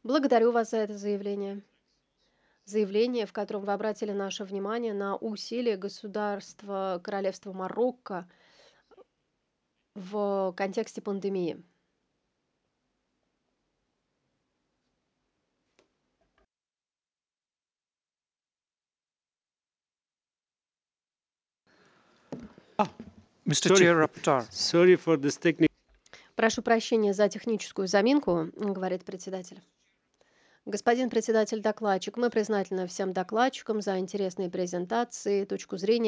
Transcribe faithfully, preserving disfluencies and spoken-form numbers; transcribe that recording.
Благодарю вас за это заявление. Заявление, в котором вы обратили наше внимание на усилия государства Королевства Марокко в контексте пандемии. Mister Sorry, Chair Rapporteur. sorry for this technical. Прошу прощения за техническую заминку, говорит председатель. Господин председатель-докладчик, мы признательны всем докладчикам за интересные презентации, точку зрения.